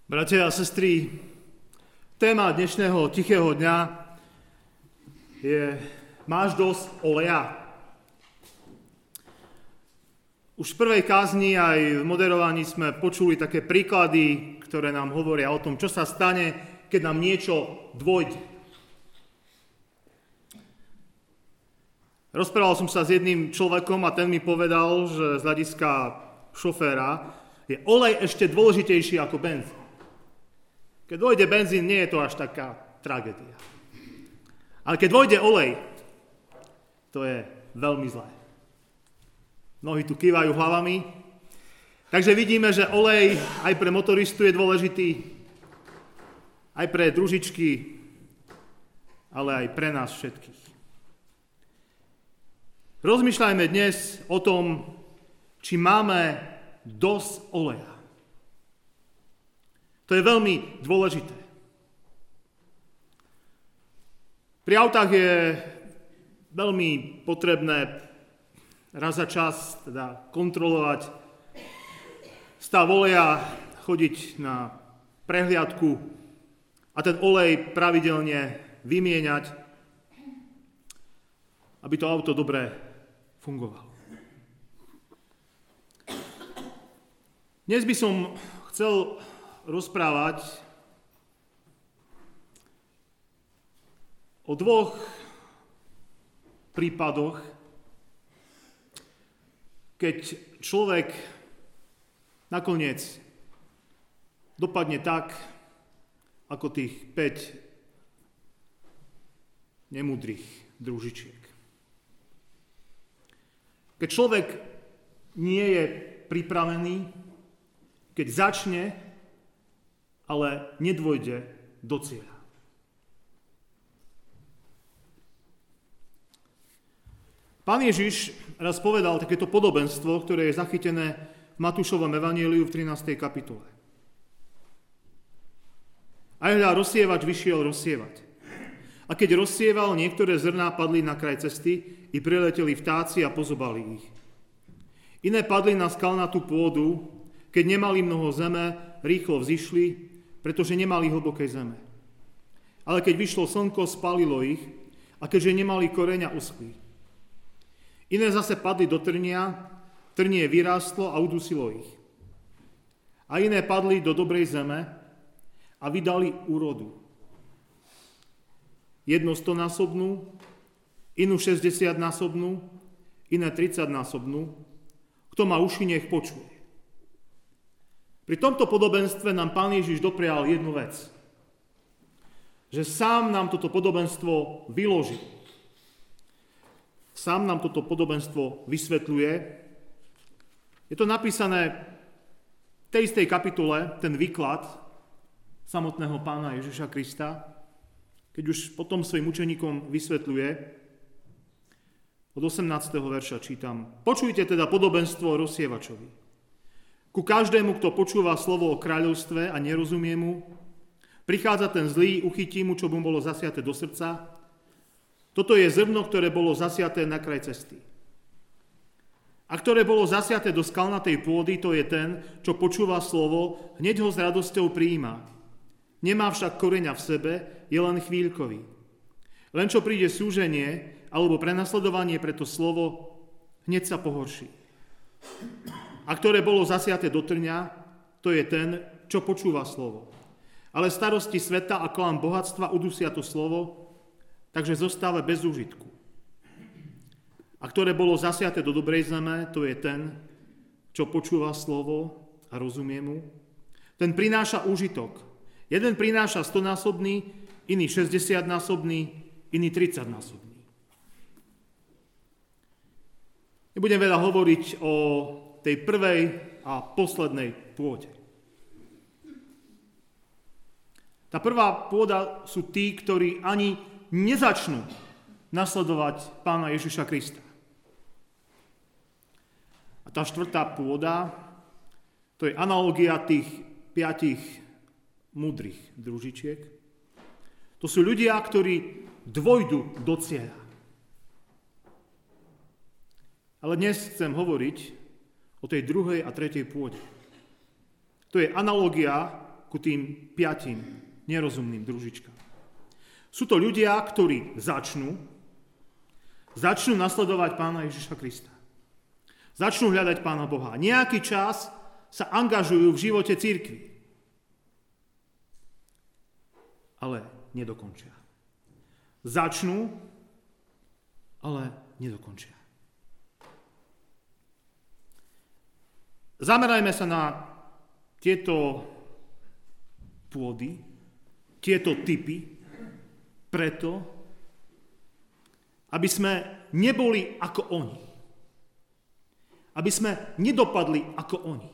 Bratia a sestry, téma dnešného tichého dňa je Máš dosť oleja? Už v prvej kázni aj v moderovaní sme počuli také príklady, ktoré nám hovoria o tom, čo sa stane, keď nám niečo dôjde. Rozprával som sa s jedným človekom a ten mi povedal, že z hľadiska šoféra je olej ešte dôležitejší ako benzín. Keď dôjde benzín, nie je to až taká tragédia. Ale keď dôjde olej, to je veľmi zlé. Mnohí tu kývajú hlavami. Takže vidíme, že olej aj pre motoristu je dôležitý, aj pre družičky, ale aj pre nás všetkých. Rozmýšľajme dnes o tom, či máme dosť oleja. To je veľmi dôležité. Pri autách je veľmi potrebné raz za čas kontrolovať stav oleja, chodiť na prehliadku a ten olej pravidelne vymieňať, aby to auto dobre fungovalo. Dnes by som chcel rozprávať o dvoch prípadoch, keď človek nakoniec dopadne tak, ako tých 5 nemúdrych družičiek. Keď človek nie je pripravený, keď začne, ale nedôjde do cieľa. Pán Ježiš raz povedal takéto podobenstvo, ktoré je zachytené v Matúšovom evanjeliu v 13. kapitole. A hľa rozsievač vyšiel rozsievať. A keď rozsieval, niektoré zrná padli na kraj cesty i prileteli vtáci a pozobali ich. Iné padli na skalnatú pôdu, keď nemali mnoho zeme, rýchlo vzišli, pretože nemali hlbokej zeme. Ale keď vyšlo slnko, spálilo ich, a keďže nemali koreňa, uschli. Iné zase padli do trnia, trnie vyrástlo a udusilo ich. A iné padli do dobrej zeme a vydali úrodu. Jednu 100-násobnú, inú 60-násobnú, iné 30-násobnú. Kto má uši, nech počuje. Pri tomto podobenstve nám Pán Ježiš doprial jednu vec. Že sám nám toto podobenstvo vyložil. Sám nám toto podobenstvo vysvetľuje. Je to napísané v tej istej kapitole, ten výklad samotného Pána Ježiša Krista, keď už potom svojim učeníkom vysvetľuje. Od 18. verša čítam. Počujte teda podobenstvo o rozsievačovi. Ku každému, kto počúva slovo o kráľovstve a nerozumie mu, prichádza ten zlý, uchytí mu, čo mu bolo zasiaté do srdca. Toto je zrno, ktoré bolo zasiaté na kraj cesty. A ktoré bolo zasiaté do skalnatej pôdy, to je ten, čo počúva slovo, hneď ho s radosťou prijíma. Nemá však koreňa v sebe, je len chvíľkový. Len čo príde súženie alebo prenasledovanie pre to slovo, hneď sa pohorší. A ktoré bolo zasiaté do trňa, to je ten, čo počúva slovo. Ale starosti sveta a klam bohatstva udusia to slovo, takže zostáva bez úžitku. A ktoré bolo zasiaté do dobrej zeme, to je ten, čo počúva slovo a rozumie mu. Ten prináša úžitok. Jeden prináša 100-násobný, iný 60-násobný, iný 30-násobný. Nebudem veľa hovoriť o tej prvej a poslednej pôde. Tá prvá pôda sú tí, ktorí ani nezačnú nasledovať Pána Ježiša Krista. A tá štvrtá pôda, to je analogia tých 5 múdrych družičiek. To sú ľudia, ktorí dôjdu do cieľa. Ale dnes chcem hovoriť o tej druhej a tretej pôde. To je analogia ku tým 5 nerozumným družičkám. Sú to ľudia, ktorí začnú nasledovať Pána Ježiša Krista. Začnú hľadať Pána Boha. Nejaký čas sa angažujú v živote cirkvi. Ale nedokončia. Začnú, ale nedokončia. Zamerajme sa na tieto pôdy, tieto typy, preto, aby sme neboli ako oni. Aby sme nedopadli ako oni.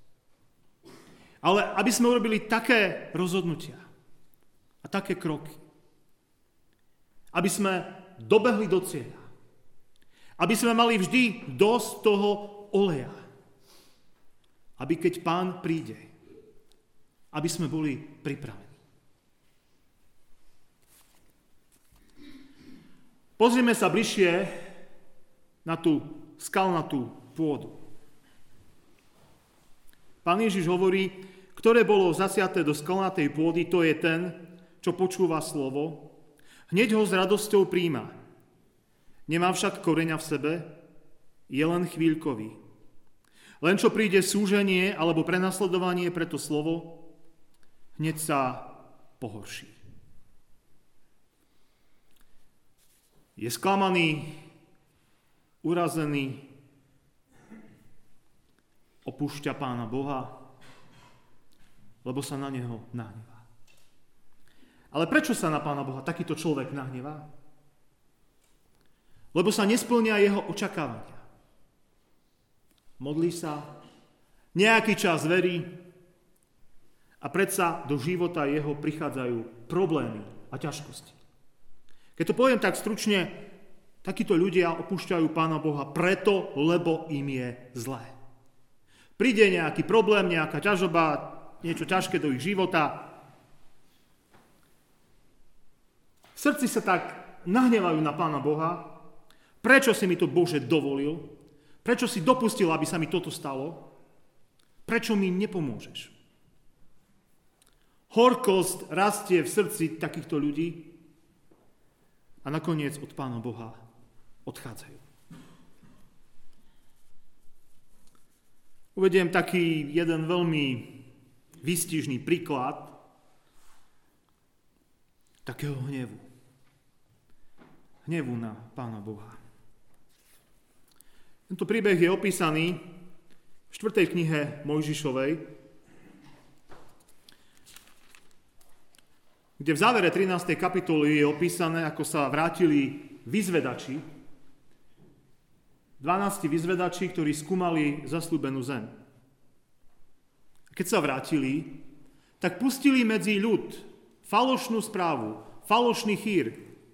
Ale aby sme urobili také rozhodnutia a také kroky. Aby sme dobehli do cieľa. Aby sme mali vždy dosť toho oleja. Aby keď Pán príde, aby sme boli pripravení. Pozrime sa bližšie na tú skalnatú pôdu. Pán Ježiš hovorí, ktoré bolo zasiaté do skalnatej pôdy, to je ten, čo počúva slovo, hneď ho s radosťou príjma. Nemá však koreňa v sebe, je len chvíľkový. Len čo príde súženie alebo prenasledovanie pre to slovo, hneď sa pohorší. Je sklamaný, urazený, opúšťa Pána Boha, lebo sa na neho nahnevá. Ale prečo sa na Pána Boha takýto človek nahnevá? Lebo sa nesplnia jeho očakávania. Modlí sa, nejaký čas verí a predsa do života jeho prichádzajú problémy a ťažkosti. Keď to poviem tak stručne, takíto ľudia opúšťajú Pána Boha preto, lebo im je zlé. Príde nejaký problém, nejaká ťažoba, niečo ťažké do ich života. V srdci sa tak nahnevajú na Pána Boha. Prečo si mi to, Bože, dovolil? Prečo si dopustil, aby sa mi toto stalo? Prečo mi nepomôžeš? Horkosť rastie v srdci takýchto ľudí a nakoniec od Pána Boha odchádzajú. Uvediem taký jeden veľmi výstižný príklad takého hnevu. Hnevu na Pána Boha. Tento príbeh je opísaný v 4. knihe Mojžišovej, kde v závere 13. kapitoly je opísané, ako sa vrátili vyzvedači, 12 vyzvedači, ktorí skúmali zasľúbenú zem. Keď sa vrátili, tak pustili medzi ľud falošnú správu, falošný chýr.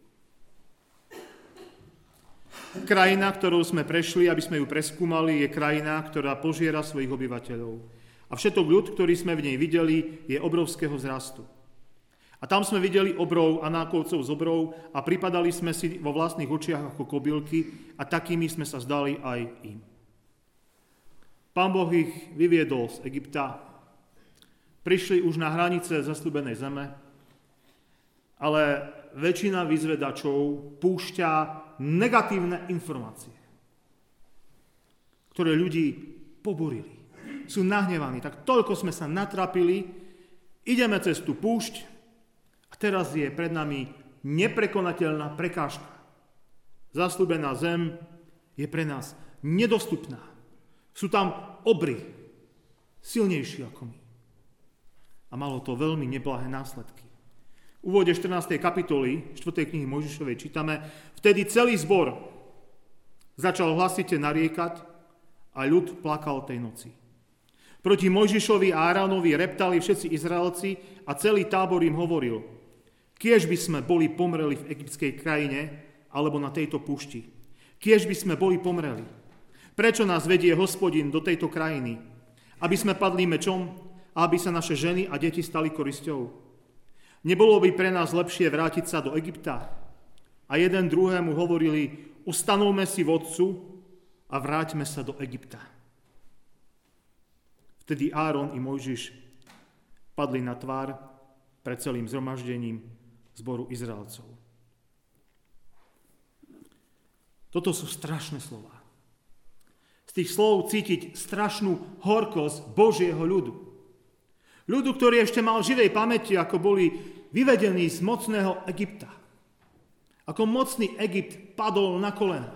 Krajina, ktorou sme prešli, aby sme ju preskúmali, je krajina, ktorá požiera svojich obyvateľov. A všetok ľud, ktorý sme v nej videli, je obrovského vzrastu. A tam sme videli obrov a nákovcov z obrov a pripadali sme si vo vlastných očiach ako kobylky a takými sme sa zdali aj im. Pán Boh ich vyviedol z Egypta, prišli už na hranice zasľúbenej zeme, ale väčšina vyzvedačov púšťa negatívne informácie, ktoré ľudí poborili. Sú nahnevaní, tak toľko sme sa natrapili, ideme cez tú púšť, a teraz je pred nami neprekonateľná prekážka. Zasľúbená zem je pre nás nedostupná. Sú tam obry, silnejší ako my. A malo to veľmi neblahé následky. V úvode 14. kapitoly 4. knihy Mojžišovej čítame: Vtedy celý zbor začal hlasite nariekať a ľud plakal tej noci. Proti Mojžišovi a Áronovi reptali všetci Izraelci a celý tábor im hovoril: Kiež by sme boli pomreli v egyptskej krajine alebo na tejto púšti. Kiež by sme boli pomreli. Prečo nás vedie Hospodin do tejto krajiny? Aby sme padli mečom a aby sa naše ženy a deti stali korisťou. Nebolo by pre nás lepšie vrátiť sa do Egypta? A jeden druhému hovorili: Ustanovme si vodcu a vráťme sa do Egypta. Vtedy Áron i Mojžiš padli na tvár pred celým zhromaždením zboru Izraelcov. Toto sú strašné slová. Z tých slov cítiť strašnú horkosť Božieho ľudu. Ľudu, ktorý ešte mal živej pamäti, ako boli vyvedení z mocného Egypta. Ako mocný Egypt padol na kolena.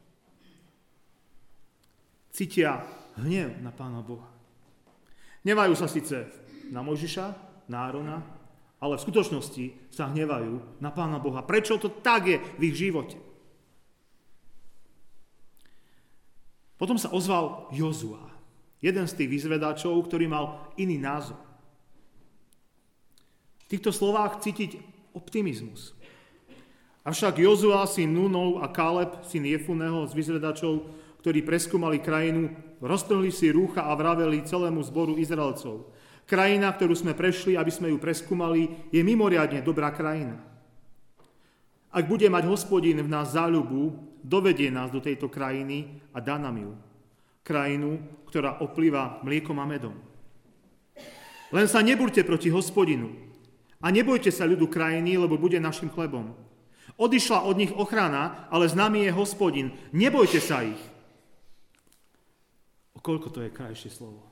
Cítia hnev na Pána Boha. Hnevajú sa síce na Mojžiša, na Árona, ale v skutočnosti sa hnevajú na Pána Boha. Prečo to tak je v ich živote? Potom sa ozval Jozua, jeden z tých vyzvedačov, ktorý mal iný názor. V týchto slovách cítiť optimizmus. Avšak Jozua, syn Núnov, a Káleb, syn Jefuného, z vyzvedačov, ktorí preskúmali krajinu, roztrhli si rúcha a vraveli celému zboru Izraelcov: krajina, ktorú sme prešli, aby sme ju preskúmali, je mimoriadne dobrá krajina. Ak bude mať Hospodin v nás záľubu, dovedie nás do tejto krajiny a dá nám ju. Krajinu, ktorá oplýva mliekom a medom. Len sa nebúrte proti Hospodinu a nebojte sa ľudu krajiny, lebo bude našim chlebom. Odišla od nich ochrana, ale s nami je Hospodin. Nebojte sa ich. O koľko to je krajšie slovo.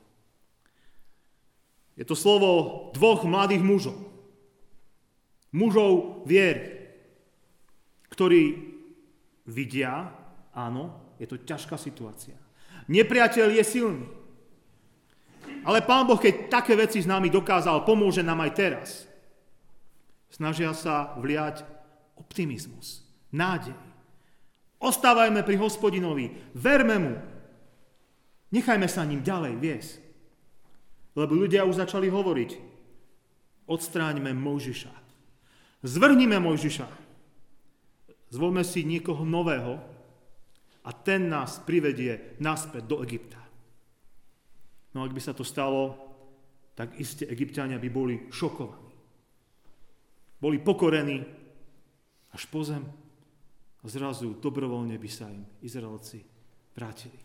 Je to slovo dvoch mladých mužov. Mužov viery, ktorí vidia, áno, je to ťažká situácia. Nepriateľ je silný. Ale Pán Boh, keď také veci s nami dokázal, pomôže nám aj teraz. Snažia sa vliať optimizmus, nádej. Ostávajme pri Hospodinovi, verme mu. Nechajme sa ním ďalej viesť. Lebo ľudia už začali hovoriť: odstráňme Mojžiša. Zvrhnime Mojžiša. Zvolme si niekoho nového a ten nás privedie naspäť do Egypta. No ak by sa to stalo, tak iste Egypťania by boli šokovaní. Boli pokorení až po zem a zrazu dobrovoľne by sa im Izraelci vrátili.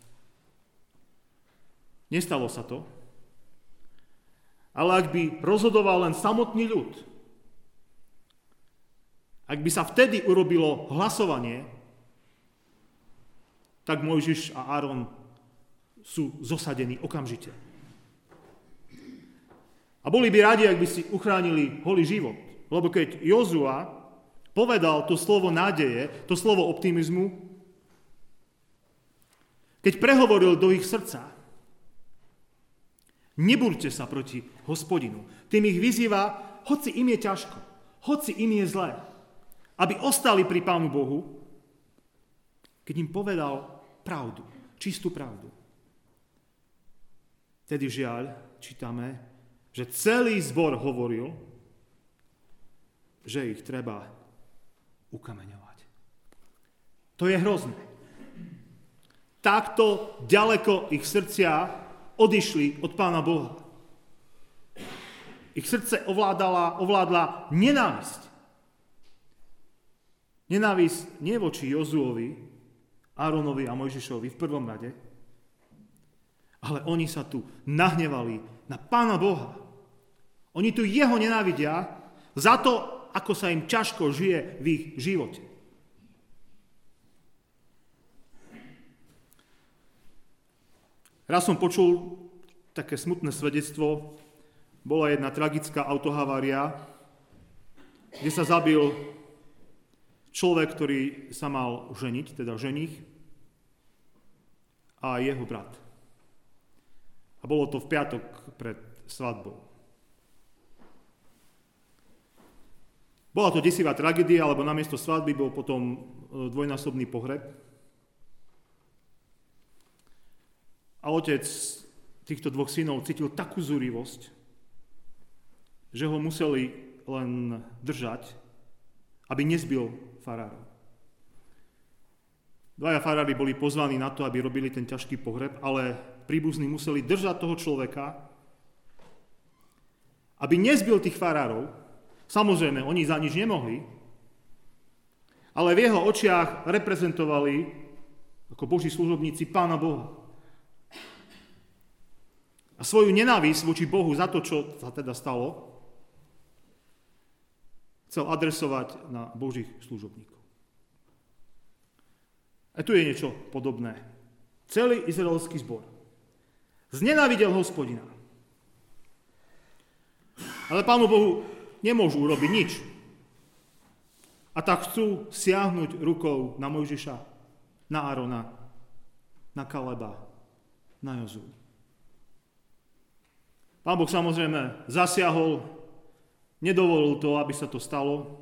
Nestalo sa to, ale ak by rozhodoval len samotný ľud, ak by sa vtedy urobilo hlasovanie, tak Mojžiš a Áron sú zosadení okamžite. A boli by radi, ak by si uchránili holý život. Lebo keď Jozua povedal to slovo nádeje, to slovo optimizmu, keď prehovoril do ich srdca: nebúrte sa proti Hospodinu. Tým ich vyzýva, hoci im je ťažko, hoci im je zlé, aby ostali pri Pánu Bohu, keď im povedal pravdu, čistú pravdu. Tedy žiaľ, čítame, že celý zbor hovoril, že ich treba ukameňovať. To je hrozné. Takto ďaleko ich srdcia odišli od Pána Boha. Ich srdce ovládla nenávisť. Nenávisť nie voči Jozuovi, Áronovi a Mojžišovi v prvom rade, ale oni sa tu nahnevali na Pána Boha. Oni tu jeho nenávidia za to, ako sa im ťažko žije v ich živote. Raz som počul také smutné svedectvo. Bola jedna tragická autohavária, kde sa zabil človek, ktorý sa mal ženiť, teda ženích, a jeho brat. A bolo to v piatok pred svadbou. Bola to desivá tragédia, lebo namiesto svadby bol potom dvojnásobný pohreb. A otec týchto dvoch synov cítil takú zúrivosť, že ho museli len držať, aby nezbil farárov. Dvaja farári boli pozvaní na to, aby robili ten ťažký pohreb, ale príbuzní museli držať toho človeka, aby nezbil tých farárov. Samozrejme, oni za nič nemohli, ale v jeho očiach reprezentovali ako Boží služobníci Pána Boha. A a svoju nenávisť voči Bohu za to, čo sa teda stalo, chcel adresovať na Božích služobníkov. A tu je niečo podobné. Celý izraelský zbor znenávidel Hospodina. Ale Pánu Bohu nemôžu urobiť nič. A tak chcú siahnuť rukou na Mojžiša, na Árona, na Kaleba, na Jozua. Pán Boh samozrejme zasiahol, nedovolil to, aby sa to stalo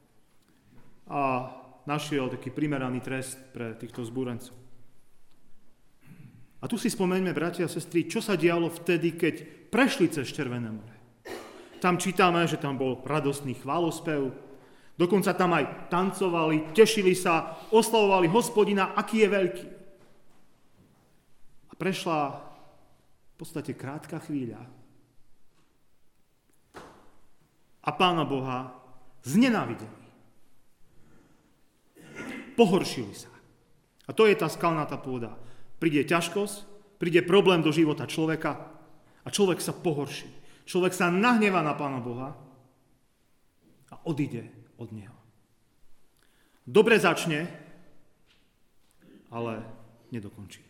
a našiel taký primeraný trest pre týchto zbúrencov. A tu si spomeňme, bratia a sestry, čo sa dialo vtedy, keď prešli cez Červené more. Tam čítame, že tam bol radostný chválospev, dokonca tam aj tancovali, tešili sa, oslavovali Hospodina, aký je veľký. A prešla v podstate krátka chvíľa a Pána Boha znenávideli. Pohoršili sa. A to je tá skalnatá pôda. Príde ťažkosť, príde problém do života človeka a človek sa pohorší. Človek sa nahnevá na Pána Boha a odíde od Neho. Dobre začne, ale nedokončí.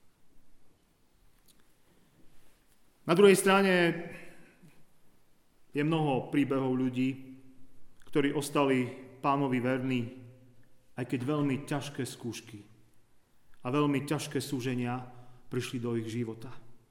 Na druhej strane je mnoho príbehov ľudí, ktorí ostali Pánovi verní, aj keď veľmi ťažké skúšky a veľmi ťažké súženia prišli do ich života.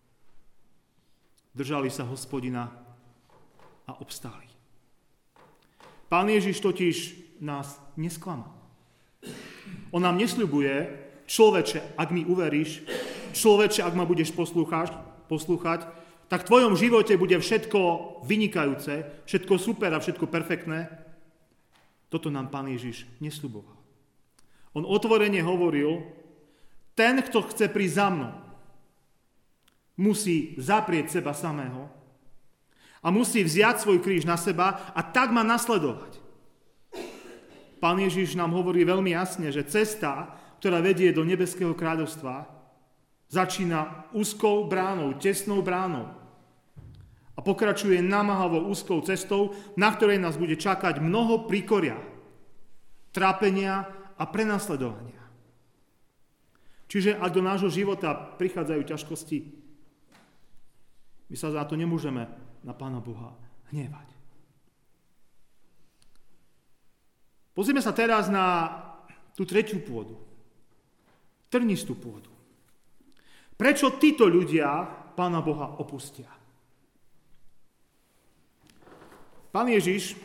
Držali sa Hospodina a obstáli. Pán Ježiš totiž nás nesklamal. On nám nesľubuje, človeče, ak mi uveríš, človeče, ak ma budeš poslúchať, tak v tvojom živote bude všetko vynikajúce, všetko super a všetko perfektné. Toto nám Pán Ježiš nesľuboval. On otvorene hovoril, ten, kto chce prísť za mnou, musí zaprieť seba samého a musí vziať svoj kríž na seba a tak ma nasledovať. Pán Ježiš nám hovorí veľmi jasne, že cesta, ktorá vedie do nebeského kráľovstva, začína úzkou bránou, tesnou bránou a pokračuje namáhavou úzkou cestou, na ktorej nás bude čakať mnoho príkoria, trápenia a prenasledovania. Čiže ak do nášho života prichádzajú ťažkosti, my sa za to nemôžeme na Pána Boha hnevať. Pozrime sa teraz na tú tretiu pôdu. Trnistú pôdu. Prečo títo ľudia Pána Boha opustia? Pán Ježiš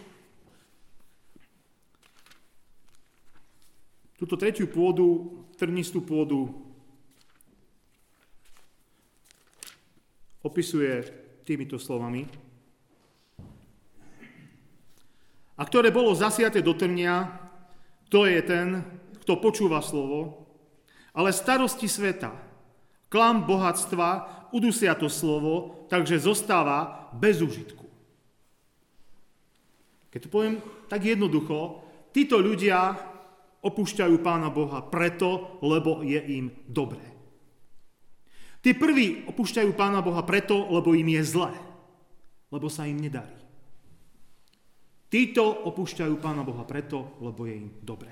túto tretiu pôdu, trnistú pôdu, opisuje týmito slovami. A ktoré bolo zasiaté do trnia, to je ten, kto počúva slovo, ale starosti sveta, klam bohatstva, udusia to slovo, takže zostáva bez úžitku. Keď to poviem tak jednoducho, títo ľudia opúšťajú Pána Boha preto, lebo je im dobré. Tí prví opúšťajú Pána Boha preto, lebo im je zle, lebo sa im nedarí. Títo opúšťajú Pána Boha preto, lebo je im dobré.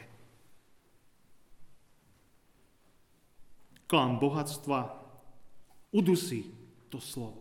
Klam bohatstva udusí to slovo.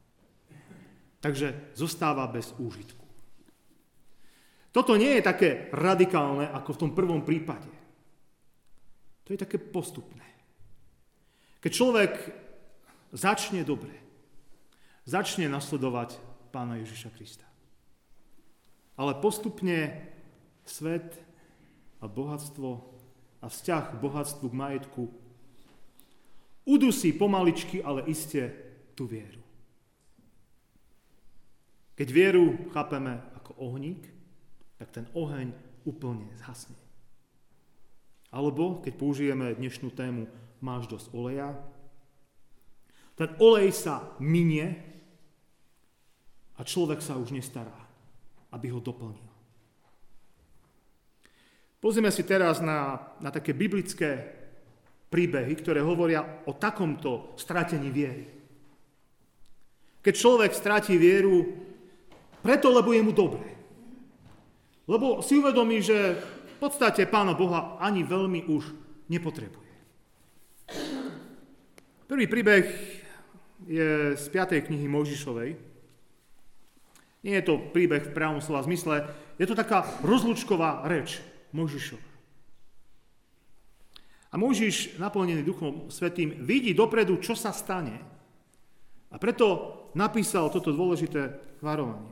Takže zostáva bez úžitku. Toto nie je také radikálne, ako v tom prvom prípade. To je také postupné. Keď človek začne dobre, začne nasledovať Pána Ježiša Krista. Ale postupne svet a bohatstvo a vzťah k bohatstvu, k majetku udusí pomaličky, ale iste tú vieru. Keď vieru chápeme ako ohník, tak ten oheň úplne zhasne. Alebo, keď použijeme dnešnú tému máš dosť oleja, ten olej sa minie a človek sa už nestará, aby ho doplnil. Pozrieme si teraz na také biblické príbehy, ktoré hovoria o takomto stratení viery. keď človek stratí vieru preto, lebo je mu dobre. Lebo si uvedomí, že v podstate Pána Boha ani veľmi už nepotrebuje. Prvý príbeh je z 5. knihy Mojžišovej. Nie je to príbeh v pravom slova zmysle, je to taká rozlúčková reč Mojžišova. A Mojžiš, naplnený Duchom Svätým, vidí dopredu, čo sa stane. A preto napísal toto dôležité varovanie.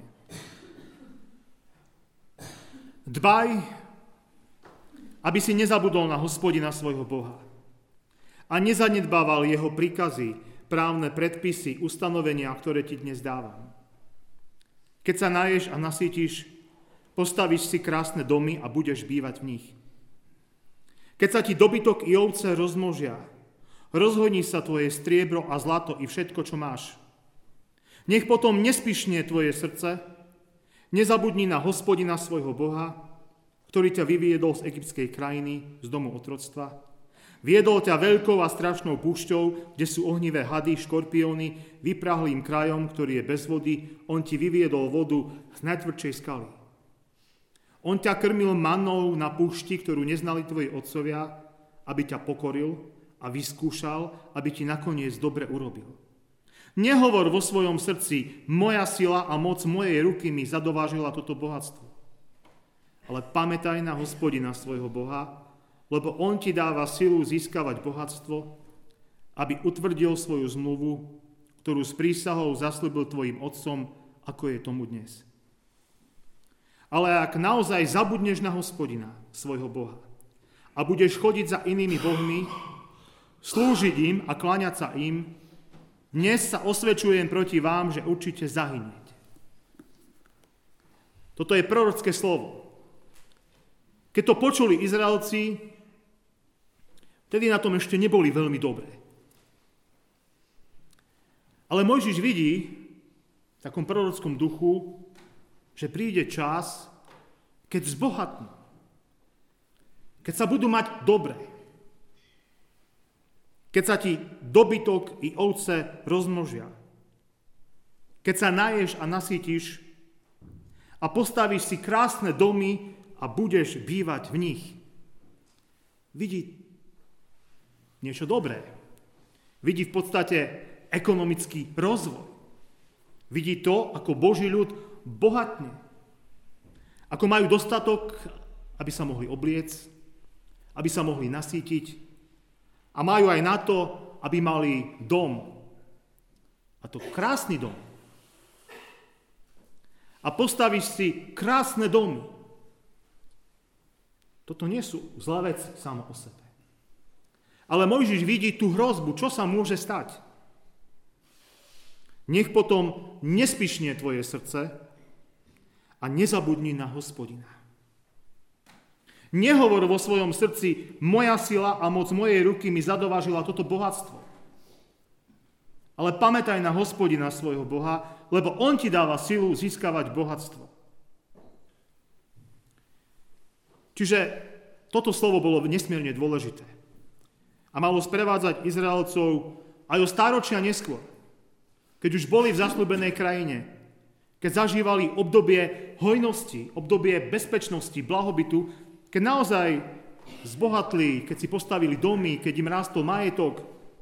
Dbaj, aby si nezabudol na Hospodina svojho Boha a nezanedbával jeho príkazy, právne predpisy, ustanovenia, ktoré ti dnes dávam. Keď sa naješ a nasítiš, postavíš si krásne domy a budeš bývať v nich. Keď sa ti dobytok i ovce rozmnožia, rozhodní sa tvoje striebro a zlato i všetko, čo máš. Nech potom nespišnie tvoje srdce, nezabudni na Hospodina svojho Boha, ktorý ťa vyviedol z egyptskej krajiny, z domu otroctva. Viedol ťa veľkou a strašnou púšťou, kde sú ohnivé hady, škorpióny, vyprahlým krajom, ktorý je bez vody. On ti vyviedol vodu z najtvrdšej skaly. On ťa krmil mannou na púšti, ktorú neznali tvoji otcovia, aby ťa pokoril a vyskúšal, aby ti nakoniec dobre urobil. Nehovor vo svojom srdci, moja sila a moc mojej ruky mi zadovážila toto bohatstvo. Ale pamätaj na Hospodina svojho Boha, lebo on ti dáva silu získavať bohatstvo, aby utvrdil svoju zmluvu, ktorú s prísahou zasľúbil tvojim otcom, ako je tomu dnes. Ale ak naozaj zabudneš na Hospodina, svojho Boha, a budeš chodiť za inými bohmi, slúžiť im a kláňať sa im, dnes sa osvedčujem proti vám, že určite zahyniete. Toto je prorocké slovo. Keď to počuli Izraelci, vtedy na tom ešte neboli veľmi dobré. Ale Mojžiš vidí v takom prorockom duchu, že príde čas, keď zbohatnú. Keď sa budú mať dobre. Keď sa ti dobytok i ovce rozmnožia. Keď sa naješ a nasítiš a postavíš si krásne domy a budeš bývať v nich. Vidí niečo dobré. Vidí v podstate ekonomický rozvoj. Vidí to, ako Boží ľud bohatne. Ako majú dostatok, aby sa mohli obliec, aby sa mohli nasítiť a majú aj na to, aby mali dom. A to krásny dom. A postavíš si krásne domy. Toto nie sú zlá vec samo o sebe. Ale Mojžiš vidí tú hrozbu, čo sa môže stať. Nech potom nespišnie tvoje srdce a nezabudni na Hospodina. Nehovor vo svojom srdci, moja sila a moc mojej ruky mi zadovážila toto bohatstvo. Ale pamätaj na Hospodina svojho Boha, lebo on ti dáva silu získavať bohatstvo. Čiže toto slovo bolo nesmierne dôležité. A malo sprevádzať Izraelcov aj o stáročia neskôr, keď už boli v zasľúbenej krajine, keď zažívali obdobie hojnosti, obdobie bezpečnosti, blahobytu, keď naozaj zbohatli, keď si postavili domy, keď im rástol majetok,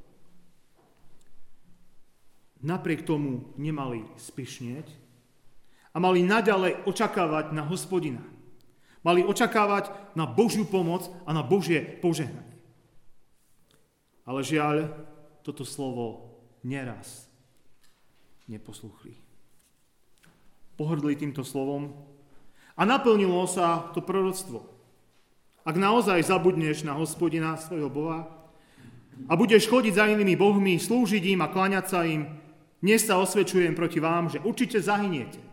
napriek tomu nemali spišnieť a mali naďalej očakávať na Hospodina. Mali očakávať na Božiu pomoc a na Božie požehnanie. Ale žiaľ, toto slovo neraz neposlúchli. Pohrdli týmto slovom a naplnilo sa to proroctvo. Ak naozaj zabudneš na Hospodina, svojho Boha, a budeš chodiť za inými bohmi, slúžiť im a kláňať sa im, dnes sa osvedčujem proti vám, že určite zahyniete.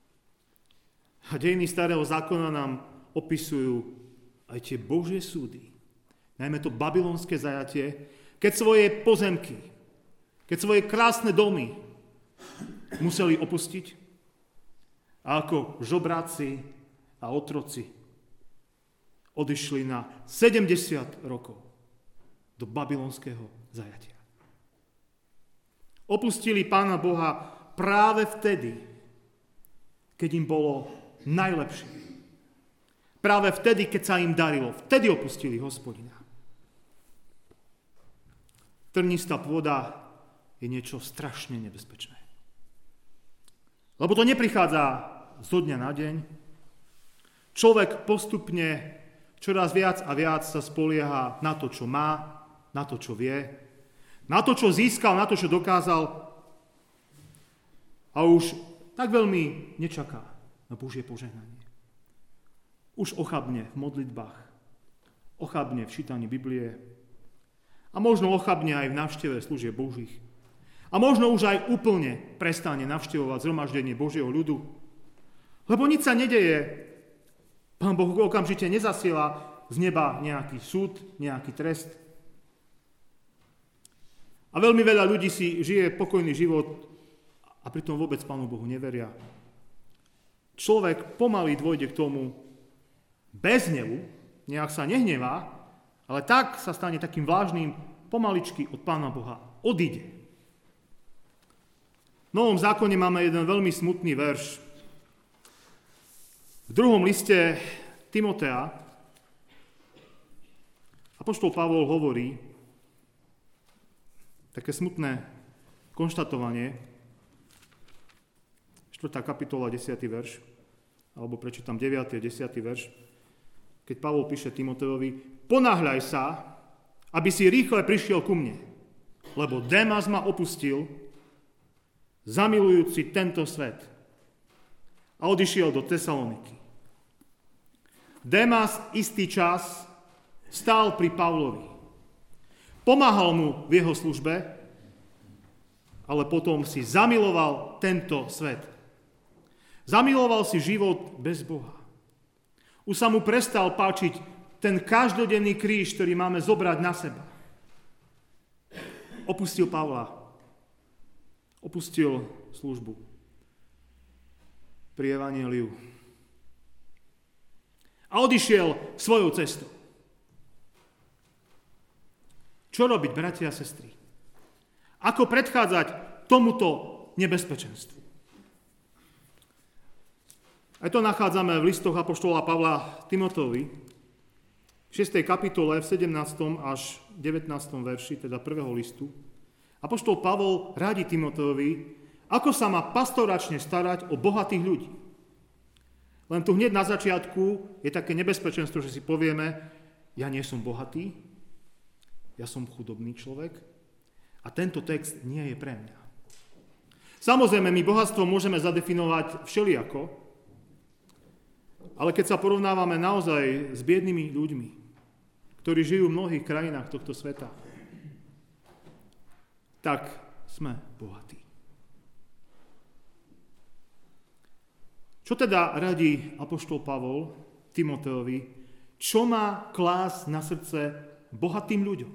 A dejiny starého zákona nám opisujú aj tie Božie súdy, najmä to babylonské zajatie, keď svoje pozemky, keď svoje krásne domy museli opustiť a ako žobráci a otroci odišli na 70 rokov do babylonského zajatia. Opustili Pána Boha práve vtedy, keď im bolo najlepšie. Práve vtedy, keď sa im darilo. Vtedy opustili Hospodina. Trnistá pôda je niečo strašne nebezpečné. Lebo to neprichádza zo dňa na deň. Človek postupne čoraz viac a viac sa spolieha na to, čo má, na to, čo vie, na to, čo získal, na to, čo dokázal a už tak veľmi nečaká na Božie požehnanie. Už ochabne v modlitbách, ochabne v čítaní Biblie a možno ochabne aj v návšteve služieb Božích. A možno už aj úplne prestane navštevovať zhromaždenie Božieho ľudu, lebo nič sa nedeje. Pán Boh okamžite nezasiela z neba nejaký súd, nejaký trest. A veľmi veľa ľudí si žije pokojný život a pritom vôbec Pánu Bohu neveria. Človek pomaly dôjde k tomu bez hnevu, nejak sa nehnevá, ale tak sa stane takým vlážnym, pomaličky od Pána Boha odíde. V Novom zákone máme jeden veľmi smutný verš. V 2. liste Timotea apoštol Pavol hovorí také smutné konštatovanie, 4. kapitola, 10. verš, alebo prečítam 9. a 10. verš, keď Pavol píše Timoteovi: ponáhľaj sa, aby si rýchle prišiel ku mne, lebo Démas ma opustil, zamilujúci tento svet, a odišiel do Tesaloniky. Démas istý čas stál pri Pavlovi. Pomáhal mu v jeho službe, ale potom si zamiloval tento svet. Zamiloval si život bez Boha. Už sa mu prestal páčiť ten každodenný kríž, ktorý máme zobrať na seba. Opustil Pavla. Opustil službu pri evanjeliu. A odišiel svojou cestou. Čo robiť, bratia a sestry? Ako predchádzať tomuto nebezpečenstvu? Aj to nachádzame v listoch apoštola Pavla Timoteovi, v 6. kapitole, v 17. až 19. verši, teda 1. listu. Apoštol Pavol radí Timoteovi, ako sa má pastoračne starať o bohatých ľudí. Len tu hneď na začiatku je také nebezpečenstvo, že si povieme, ja nie som bohatý, ja som chudobný človek a tento text nie je pre mňa. Samozrejme, my bohatstvo môžeme zadefinovať všelijako, ale keď sa porovnávame naozaj s biednými ľuďmi, ktorí žijú v mnohých krajinách tohto sveta, tak sme bohatí. Čo teda radí apoštol Pavol Timoteovi? Čo má klásť na srdce bohatým ľuďom?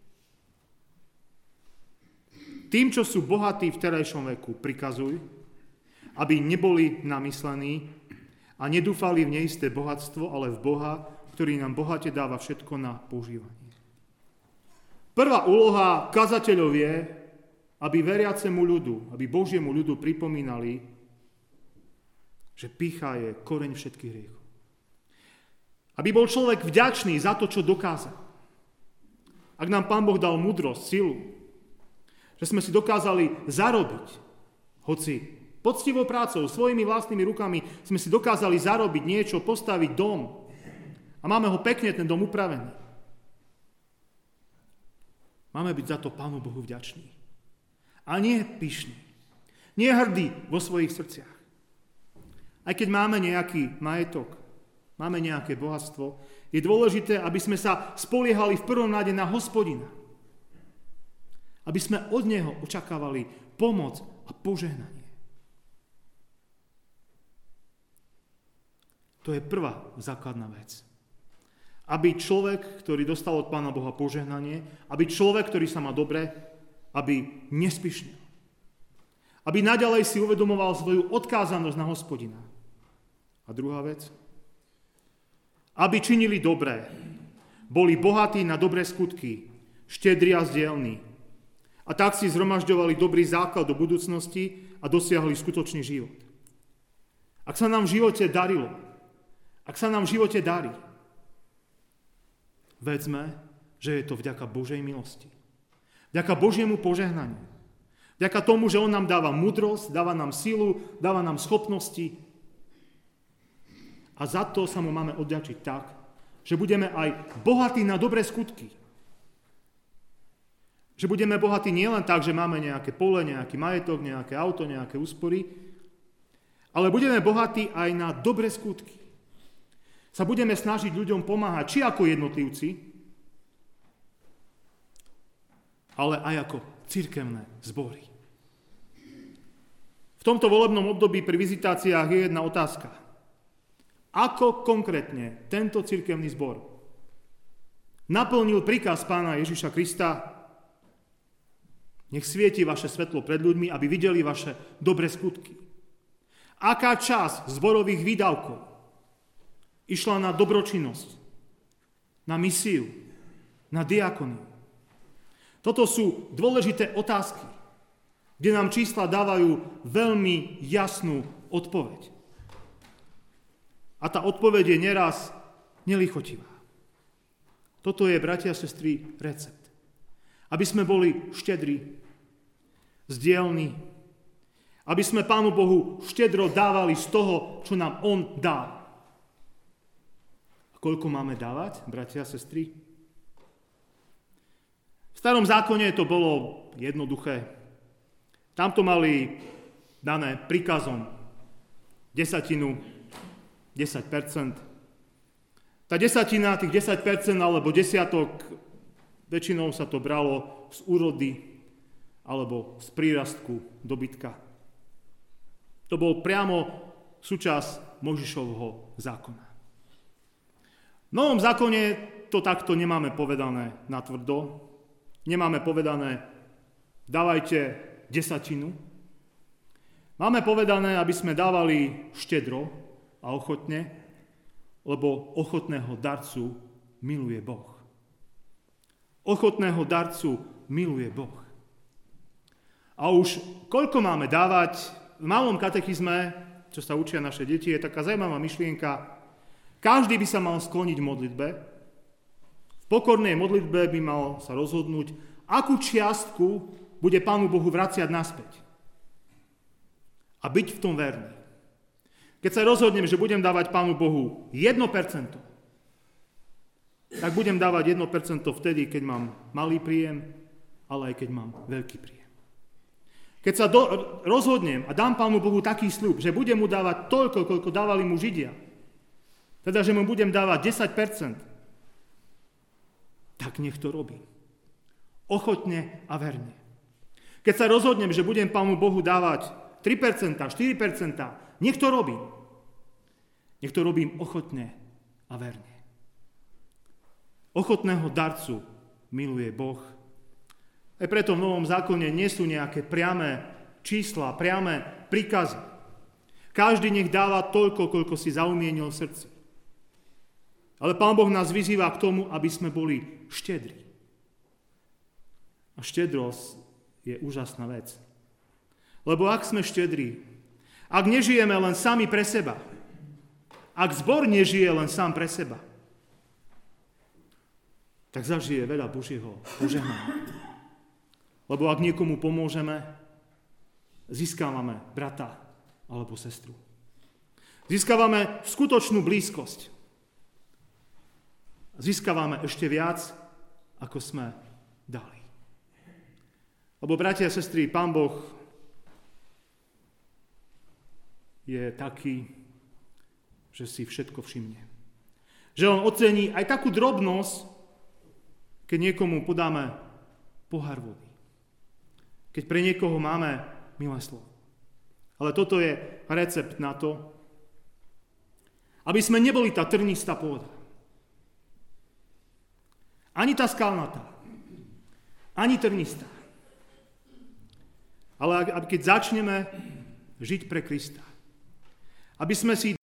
Tým, čo sú bohatí v terajšom veku, prikazuj, aby neboli namyslení a nedúfali v neisté bohatstvo, ale v Boha, ktorý nám bohate dáva všetko na používanie. Prvá úloha kazateľov je, aby veriacemu ľudu, aby Božiemu ľudu pripomínali, že pýcha je koreň všetkých hriechov. Aby bol človek vďačný za to, čo dokázal. Ak nám Pán Boh dal múdrosť, silu, že sme si dokázali zarobiť, hoci poctivou prácou, svojimi vlastnými rukami sme si dokázali zarobiť niečo, postaviť dom a máme ho pekne, ten dom upravený. Máme byť za to Pánu Bohu vďační. A nie pyšní, nie hrdí vo svojich srdciach. Aj keď máme nejaký majetok, máme nejaké bohatstvo, je dôležité, aby sme sa spoliehali v prvom rade na Hospodina. Aby sme od Neho očakávali pomoc a požehnanie. To je prvá základná vec. Aby človek, ktorý dostal od Pána Boha požehnanie, aby človek, ktorý sa má dobre, aby nespišnil. Aby naďalej si uvedomoval svoju odkázanosť na Hospodina. A druhá vec, aby činili dobré, boli bohatí na dobré skutky, štedrí a zdielní. A tak si zhromažďovali dobrý základ do budúcnosti, a dosiahli skutočný život. Ak sa nám v živote darilo, ak sa nám v živote darí, vedzme, že je to vďaka Božej milosti. Vďaka Božiemu požehnaniu. Vďaka tomu, že On nám dáva múdrosť, dáva nám silu, dáva nám schopnosti. A za to sa mu máme odďačiť tak, že budeme aj bohatí na dobré skutky. Že budeme bohatí nielen tak, že máme nejaké pole, nejaký majetok, nejaké auto, nejaké úspory, ale budeme bohatí aj na dobré skutky. Sa budeme snažiť ľuďom pomáhať, či ako jednotlivci, ale aj ako cirkevné zbory. V tomto volebnom období pri vizitáciách je jedna otázka. Ako konkrétne tento cirkevný zbor naplnil príkaz Pána Ježiša Krista: nech svieti vaše svetlo pred ľuďmi, aby videli vaše dobré skutky. Aká časť zborových výdavkov išla na dobročinnosť, na misiu, na diakoniu? Toto sú dôležité otázky, kde nám čísla dávajú veľmi jasnú odpoveď. A tá odpoveď je neraz nelichotivá. Toto je, bratia a sestry, recept. Aby sme boli štedrí, zdielni, aby sme Pánu Bohu štedro dávali z toho, čo nám On dá. A koľko máme dávať, bratia a sestry? V Starom zákone to bolo jednoduché. Tam to mali dané príkazom desatinu, 10%. Tá desatina, tých 10% alebo desiatok, väčšinou sa to bralo z úrody alebo z prírastku dobytka. To bol priamo súčasť Mojžišovho zákona. V Novom zákone to takto nemáme povedané natvrdo. Nemáme povedané, dávajte desatinu. Máme povedané, aby sme dávali štedro a ochotne, lebo ochotného darcu miluje Boh. Ochotného darcu miluje Boh. A už koľko máme dávať? V malom katechizme, čo sa učia naše deti, je taká zaujímavá myšlienka. Každý by sa mal skloniť v modlitbe. V pokornej modlitbe by mal sa rozhodnúť, akú čiastku bude Pánu Bohu vraciať naspäť. A byť v tom verný. Keď sa rozhodnem, že budem dávať Pánu Bohu 1%, tak budem dávať 1% vtedy, keď mám malý príjem, ale aj keď mám veľký príjem. Keď sa rozhodnem a dám Pánu Bohu taký sľub, že budem mu dávať toľko, koľko dávali mu Židia, teda, že mu budem dávať 10%, tak nech to robí. Ochotne a verne. Keď sa rozhodnem, že budem Pánu Bohu dávať 3%, 4%, nech to robím. Nech to robím ochotne a verne. Ochotného darcu miluje Boh. Aj preto v Novom zákone nie sú nejaké priame čísla, priame príkazy. Každý nech dáva toľko, koľko si zaumienil v srdci. Ale Pán Boh nás vyzýva k tomu, aby sme boli štedrí. A štedrosť je úžasná vec. Lebo ak sme štedrí, ak nežijeme len sami pre seba, ak zbor nežije len sám pre seba, tak zažije veľa Božieho požehnania. Lebo ak niekomu pomôžeme, získavame brata alebo sestru. Získavame skutočnú blízkosť. Získavame ešte viac, ako sme dali. Lebo, bratia a sestry, Pán Boh je taký, že si všetko všimne. Že on ocení aj takú drobnosť, keď niekomu podáme pohár vody. Keď pre niekoho máme milé slovo. Ale toto je recept na to, aby sme neboli tá trnistá pôda. Ani tá skalnatá, ani trnistá. Ale keď začneme žiť pre Krista, aby sme si